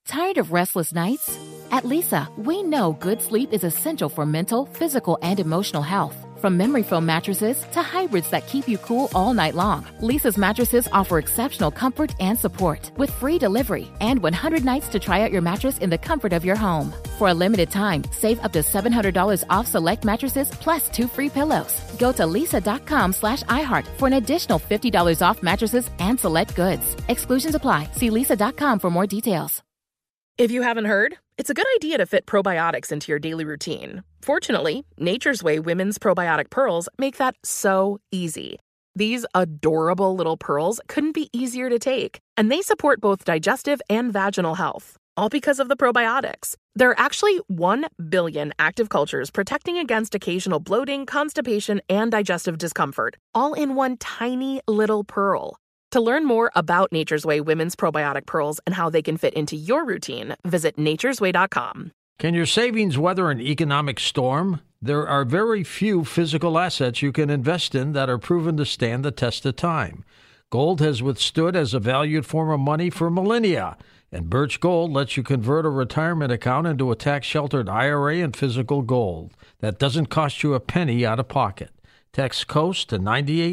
Tired of restless nights? At Leesa, we know good sleep is essential for mental, physical, and emotional health. From memory foam mattresses to hybrids that keep you cool all night long, Leesa's mattresses offer exceptional comfort and support with free delivery and 100 nights to try out your mattress in the comfort of your home. For a limited time, save up to $700 off select mattresses plus 2 free pillows. Go to leesa.com/iHeart for an additional $50 off mattresses and select goods. Exclusions apply. See leesa.com for more details. If you haven't heard, it's a good idea to fit probiotics into your daily routine. Fortunately, Nature's Way Women's Probiotic Pearls make that so easy. These adorable little pearls couldn't be easier to take, and they support both digestive and vaginal health, all because of the probiotics. There are actually 1 billion active cultures protecting against occasional bloating, constipation, and digestive discomfort, all in one tiny little pearl. To learn more about Nature's Way Women's Probiotic Pearls and how they can fit into your routine, visit naturesway.com. Can your savings weather an economic storm? There are very few physical assets you can invest in that are proven to stand the test of time. Gold has withstood as a valued form of money for millennia, and Birch Gold lets you convert a retirement account into a tax-sheltered IRA in physical gold. That doesn't cost you a penny out of pocket. Text COAST to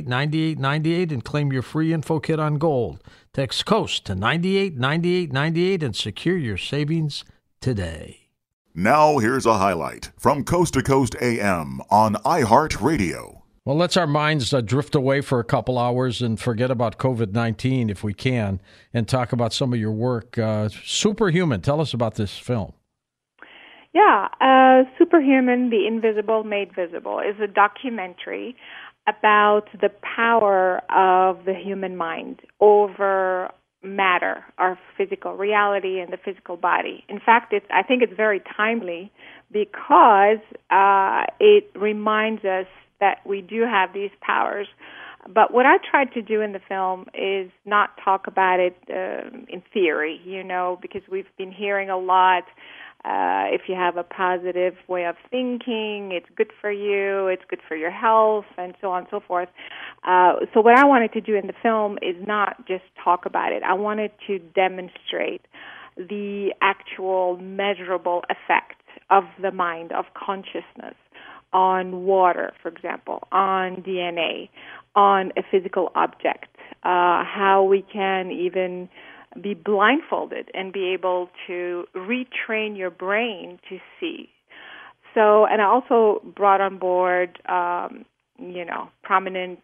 989898 and claim your free info kit on gold. Text COAST to 989898 and secure your savings today. Now here's a highlight from Coast to Coast AM on iHeartRadio. Well, let's our minds drift away for a couple hours and forget about COVID-19 if we can and talk about some of your work. Superhuman, tell us about this film. Yeah, Superhuman, The Invisible Made Visible is a documentary about the power of the human mind over matter, our physical reality and the physical body. In fact, I think it's very timely because it reminds us that we do have these powers. But what I tried to do in the film is not talk about it in theory, because we've been hearing a lot. If you have a positive way of thinking, it's good for you, it's good for your health, and so on and so forth. So what I wanted to do in the film is not just talk about it. I wanted to demonstrate the actual measurable effect of the mind, of consciousness, on water, for example, on DNA, on a physical object, how we can even be blindfolded and be able to retrain your brain to see. So, and I also brought on board, prominent,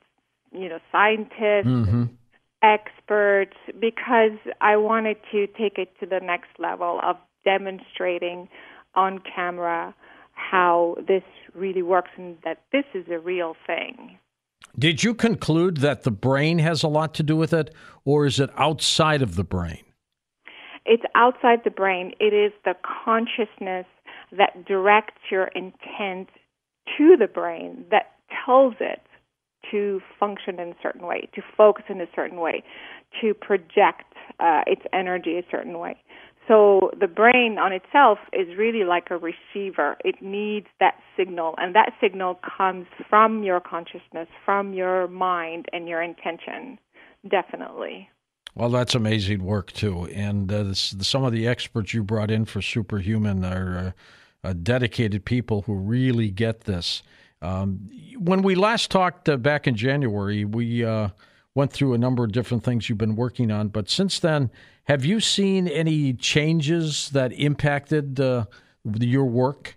scientists, experts, because I wanted to take it to the next level of demonstrating on camera how this really works and that this is a real thing. Did you conclude that the brain has a lot to do with it, or is it outside of the brain? It's outside the brain. It is the consciousness that directs your intent to the brain, that tells it to function in a certain way, to focus in a certain way, to project its energy a certain way. So the brain on itself is really like a receiver. It needs that signal, and that signal comes from your consciousness, from your mind and your intention, definitely. Well, that's amazing work, too. And some of the experts you brought in for Superhuman are dedicated people who really get this. When we last talked back in January, we went through a number of different things you've been working on. But since then, have you seen any changes that impacted your work?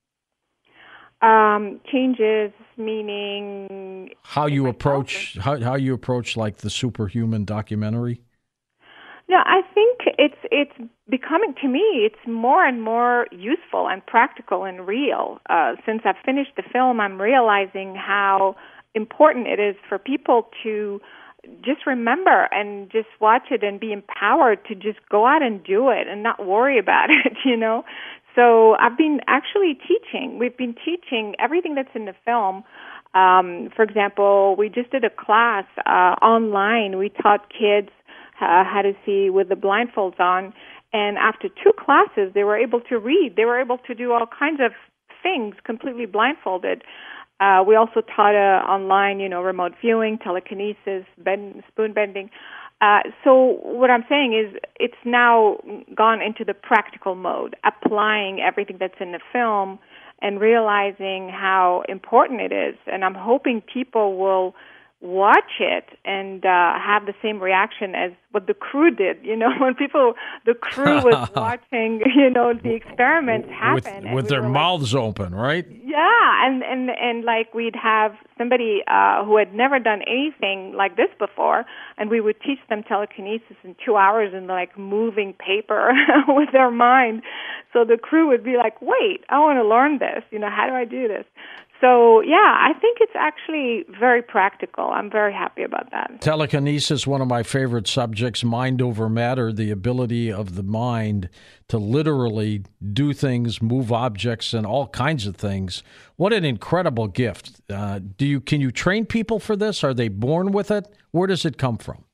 Changes meaning how you approach like the Superhuman documentary? No, I think it's becoming, to me, it's more and more useful and practical and real. Since I've finished the film, I'm realizing how important it is for people to just remember and just watch it and be empowered to just go out and do it and not worry about it, So I've been actually teaching. We've been teaching everything that's in the film. For example, we just did a class online. We taught kids how to see with the blindfolds on. And after 2 classes, they were able to read. They were able to do all kinds of things completely blindfolded. We also taught online, remote viewing, telekinesis, spoon bending. So what I'm saying is it's now gone into the practical mode, applying everything that's in the film and realizing how important it is. And I'm hoping people will watch it and have the same reaction as what the crew did. You know, when the crew was watching, the experiments happen. With their mouths open, right? Yeah, and like we'd have somebody who had never done anything like this before, and we would teach them telekinesis in 2 hours and like moving paper with their mind. So the crew would be like, wait, I want to learn this. How do I do this? So, yeah, I think it's actually very practical. I'm very happy about that. Telekinesis, one of my favorite subjects, mind over matter, the ability of the mind to literally do things, move objects, and all kinds of things. What an incredible gift. Can you train people for this? Are they born with it? Where does it come from?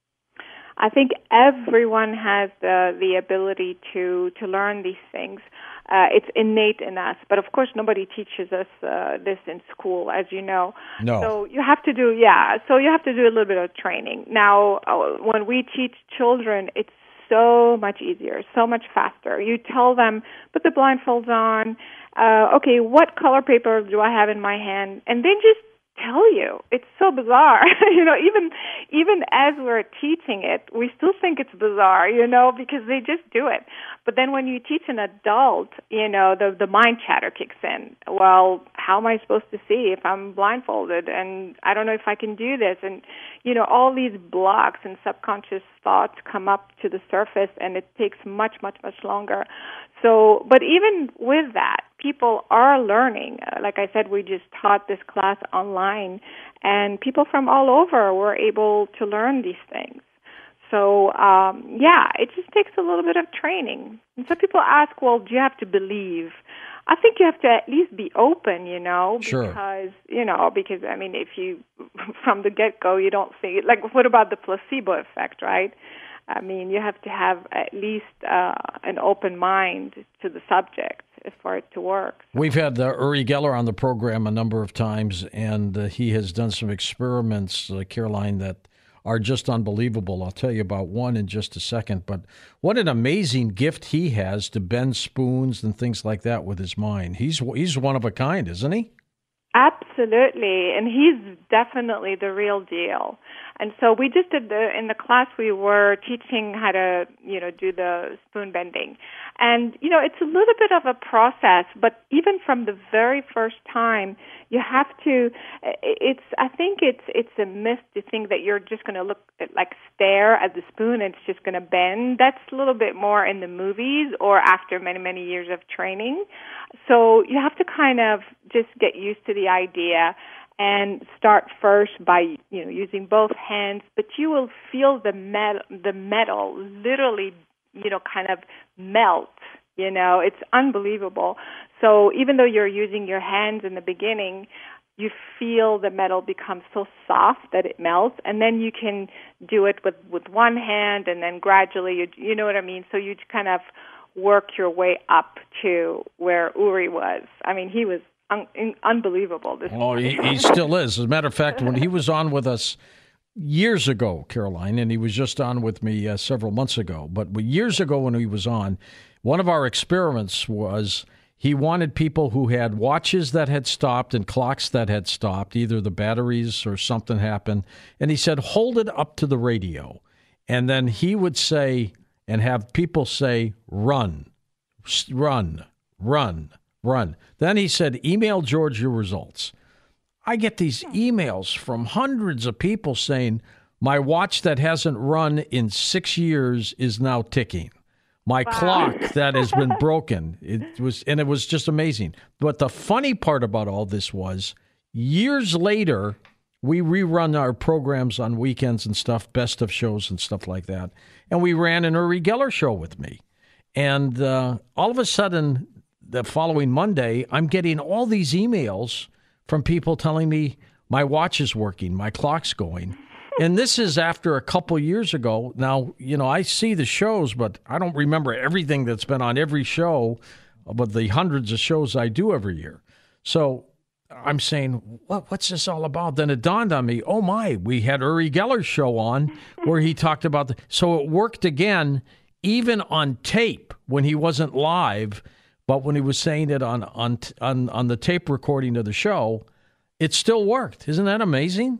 I think everyone has the ability to learn these things. It's innate in us, but of course nobody teaches us this in school, as you know. No. So you have to do a little bit of training. Now, when we teach children, it's so much easier, so much faster. You tell them, put the blindfolds on. Okay, what color paper do I have in my hand? And then just tell you. It's so bizarre. Even as we're teaching it, we still think it's bizarre, because they just do it. But then when you teach an adult, the mind chatter kicks in. Well, how am I supposed to see if I'm blindfolded? And I don't know if I can do this. And, all these blocks and subconscious thoughts come up to the surface, and it takes much, much, much longer. So, but even with that, people are learning. Like I said, we just taught this class online, and people from all over were able to learn these things. So, it just takes a little bit of training. And so people ask, well, do you have to believe? I think you have to at least be open, Sure. because, I mean, if you, from the get-go, you don't see it. Like, what about the placebo effect, right? I mean, you have to have at least an open mind to the subject for it to work. So. We've had Uri Geller on the program a number of times, and he has done some experiments, Caroline, that are just unbelievable. I'll tell you about one in just a second, but what an amazing gift he has to bend spoons and things like that with his mind. He's one of a kind, isn't he? Absolutely, and he's definitely the real deal. And so we just did in the class we were teaching how to, do the spoon bending. And, it's a little bit of a process, but even from the very first time, you have to, I think it's a myth to think that you're just going to stare at the spoon and it's just going to bend. That's a little bit more in the movies or after many, many years of training. So you have to kind of just get used to the idea and start first by using both hands, but you will feel the metal literally kind of melt. It's unbelievable. So even though you're using your hands in the beginning, you feel the metal become so soft that it melts, and then you can do it with one hand, and then gradually you know what I mean. So you kind of work your way up to where Uri was. I mean, he was unbelievable. He still is. As a matter of fact, when he was on with us years ago, Caroline, and he was just on with me several months ago, but years ago when he was on, one of our experiments was he wanted people who had watches that had stopped and clocks that had stopped, either the batteries or something happened, and he said, hold it up to the radio. And then he would say, and have people say, run, run, run, run. Then he said, email George your results. I get these emails from hundreds of people saying, my watch that hasn't run in 6 years is now ticking. My clock that has been broken. It was just amazing. But the funny part about all this was, years later, we rerun our programs on weekends and stuff, best of shows and stuff like that. And we ran an Uri Geller show with me. And all of a sudden, the following Monday, I'm getting all these emails from people telling me my watch is working, my clock's going. And this is after a couple years ago. Now, I see the shows, but I don't remember everything that's been on every show, but the hundreds of shows I do every year. So I'm saying, what's this all about? Then it dawned on me, oh my, we had Uri Geller's show on where he talked about so it worked again, even on tape when he wasn't live, but when he was saying it on the tape recording of the show, it still worked. Isn't that amazing?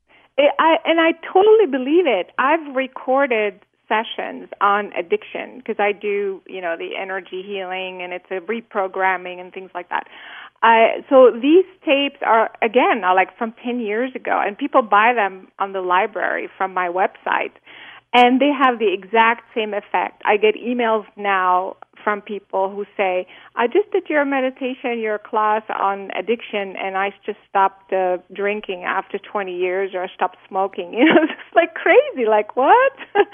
I totally believe it. I've recorded sessions on addiction because I do, the energy healing and it's a reprogramming and things like that. So these tapes are like from 10 years ago, and people buy them on the library from my website, and they have the exact same effect. I get emails now from people who say, I just did your meditation, your class on addiction, and I just stopped drinking after 20 years, or I stopped smoking. It's like crazy, like what?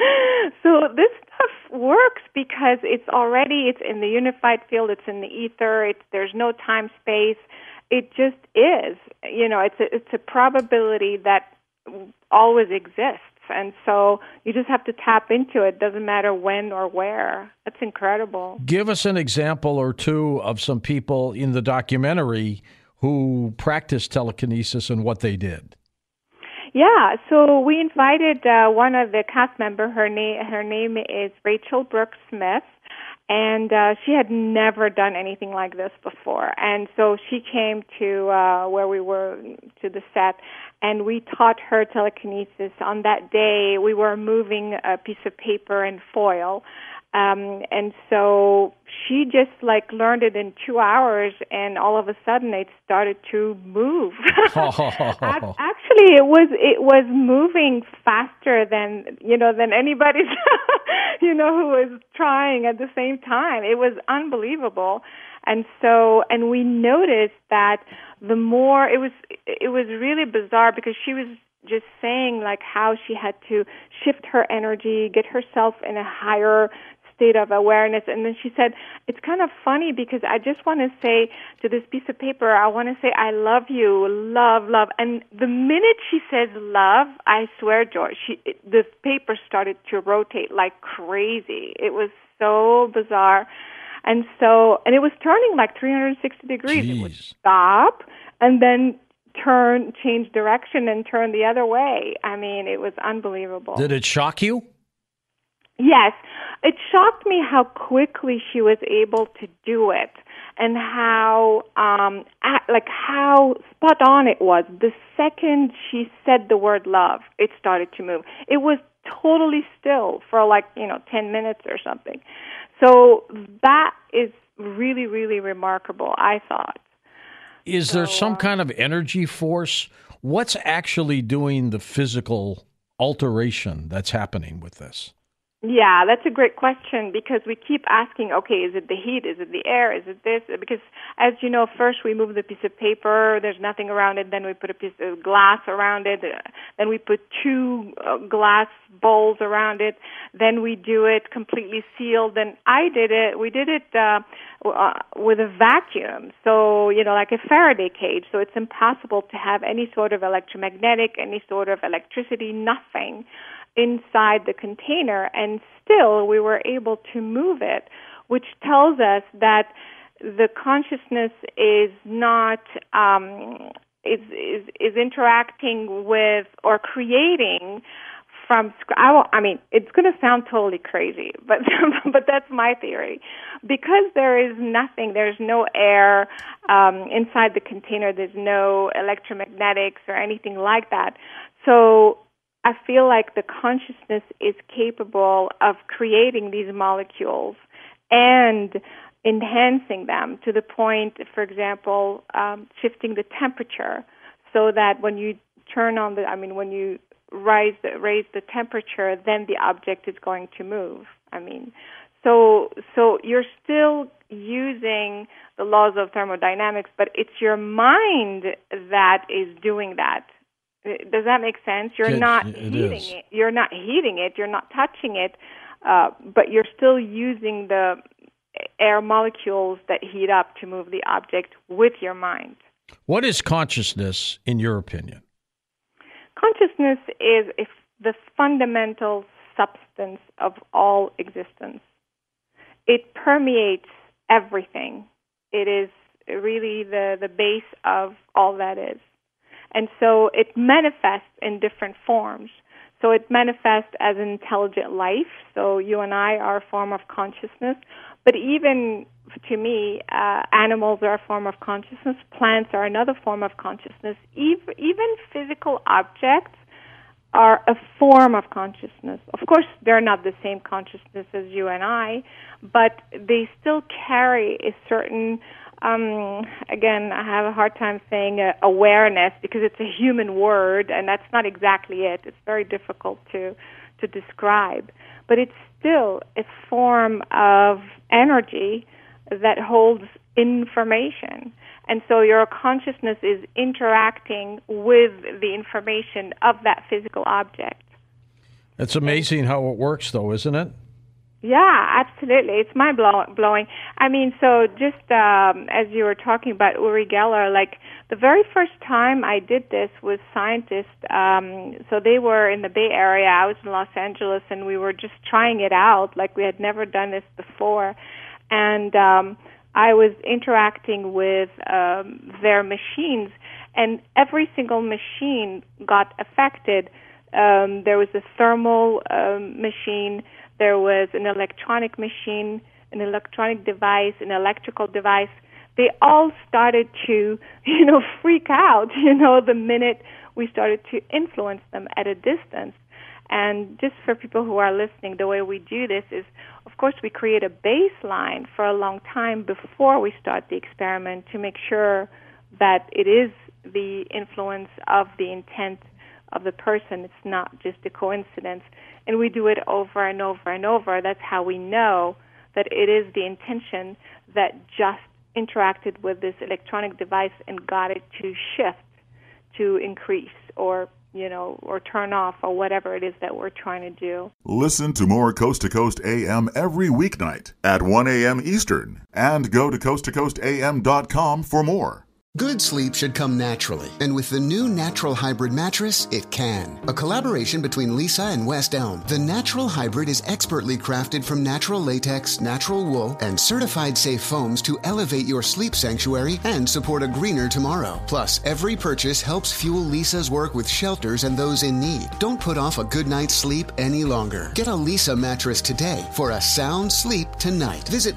So this stuff works because it's in the unified field, it's in the ether, there's no time, space. It just is. It's a probability that always exists. And so you just have to tap into it. Doesn't matter when or where. That's incredible. Give us an example or two of some people in the documentary who practiced telekinesis and what they did. Yeah, so we invited one of the cast members. Her name is Rachel Brooks Smith. And she had never done anything like this before. And so she came to where we were, to the set, and we taught her telekinesis. On that day, we were moving a piece of paper and foil. And so she just learned it in 2 hours, and all of a sudden it started to move. Actually, it was moving faster than anybody's who was trying at the same time. It was unbelievable. And we noticed that the more it was really bizarre, because she was just saying how she had to shift her energy, get herself in a higher state of awareness. And then she said, it's kind of funny because I just want to say to this piece of paper, I want to say, I love you, love, love. And the minute she says love, I swear, George, the paper started to rotate like crazy. It was so bizarre. And it was turning 360 degrees. Jeez. It would stop and then change direction and turn the other way. I mean, it was unbelievable. Did it shock you? Yes. It shocked me how quickly she was able to do it, and how how spot on it was. The second she said the word love, it started to move. It was totally still for 10 minutes or something. So that is really, really remarkable, I thought. Is there some kind of energy force? What's actually doing the physical alteration that's happening with this? Yeah, that's a great question, because we keep asking, okay, is it the heat? Is it the air? Is it this? Because, as you know, first we move the piece of paper, there's nothing around it, then we put a piece of glass around it, then we put 2 glass bowls around it, then we do it completely sealed. Then we did it with a vacuum, so, like a Faraday cage, so it's impossible to have any sort of electromagnetic, any sort of electricity, nothing inside the container, and still we were able to move it, which tells us that the consciousness is not is interacting with or creating from. It's going to sound totally crazy, but but that's my theory, because there is nothing. There's no air inside the container. There's no electromagnetics or anything like that. So I feel like the consciousness is capable of creating these molecules and enhancing them to the point, for example, shifting the temperature, so that when you when you raise the temperature, then the object is going to move. So you're still using the laws of thermodynamics, but it's your mind that is doing that. Does that make sense? You're not heating it. You're not heating it. You're not touching it, but you're still using the air molecules that heat up to move the object with your mind. What is consciousness, in your opinion? Consciousness is the fundamental substance of all existence. It permeates everything. It is really the base of all that is. And so it manifests in different forms. So it manifests as intelligent life. So you and I are a form of consciousness. But even to me, animals are a form of consciousness. Plants are another form of consciousness. Even physical objects are a form of consciousness. Of course, they're not the same consciousness as you and I, but they still carry a certain, again, I have a hard time saying awareness because it's a human word, and that's not exactly it. It's very difficult to describe. But it's still a form of energy that holds information. And so your consciousness is interacting with the information of that physical object. It's amazing how it works, though, isn't it? Yeah, absolutely. It's mind-blowing. I mean, so just as you were talking about Uri Geller, like the very first time I did this with scientists, so they were in the Bay Area, I was in Los Angeles, and we were just trying it out, like we had never done this before. And I was interacting with their machines, and every single machine got affected. There was a thermal machine, there was an electronic machine, an electronic device, an electrical device. They all started to, freak out, the minute we started to influence them at a distance. And just for people who are listening, the way we do this is, of course, we create a baseline for a long time before we start the experiment to make sure that it is the influence of the intent of the person. It's not just a coincidence. And we do it over and over and over. That's how we know that it is the intention that just interacted with this electronic device and got it to shift, to increase, or turn off, or whatever it is that we're trying to do. Listen to more Coast to Coast AM every weeknight at 1 a.m. Eastern, and go to coasttocoastam.com for more. Good sleep should come naturally, and with the new Natural Hybrid mattress, it can. A collaboration between Leesa and West Elm, the Natural Hybrid is expertly crafted from natural latex, natural wool, and certified safe foams to elevate your sleep sanctuary and support a greener tomorrow. Plus, every purchase helps fuel Leesa's work with shelters and those in need. Don't put off a good night's sleep any longer. Get a Leesa mattress today for a sound sleep tonight. Visit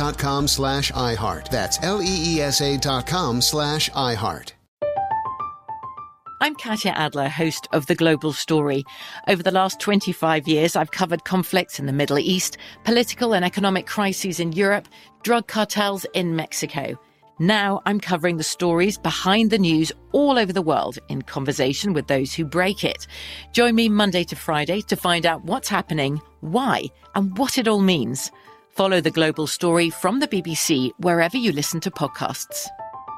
leesa.com/iHeart. That's LEESA.com/iHeart. I'm Katya Adler, host of The Global Story. Over the last 25 years, I've covered conflicts in the Middle East, political and economic crises in Europe, drug cartels in Mexico. Now I'm covering the stories behind the news all over the world in conversation with those who break it. Join me Monday to Friday to find out what's happening, why, and what it all means. Follow The Global Story from the BBC wherever you listen to podcasts.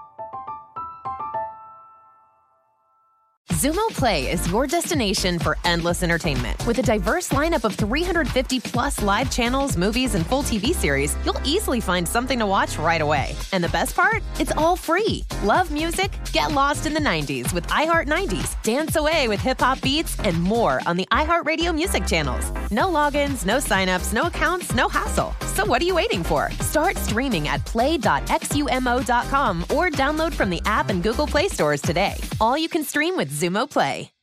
Xumo Play is your destination for endless entertainment. With a diverse lineup of 350-plus live channels, movies, and full TV series, you'll easily find something to watch right away. And the best part? It's all free. Love music? Get lost in the 90s with iHeart 90s, dance away with hip-hop beats, and more on the iHeartRadio music channels. No logins, no signups, no accounts, no hassle. So what are you waiting for? Start streaming at play.xumo.com or download from the app and Google Play stores today. All you can stream with Xumo Play.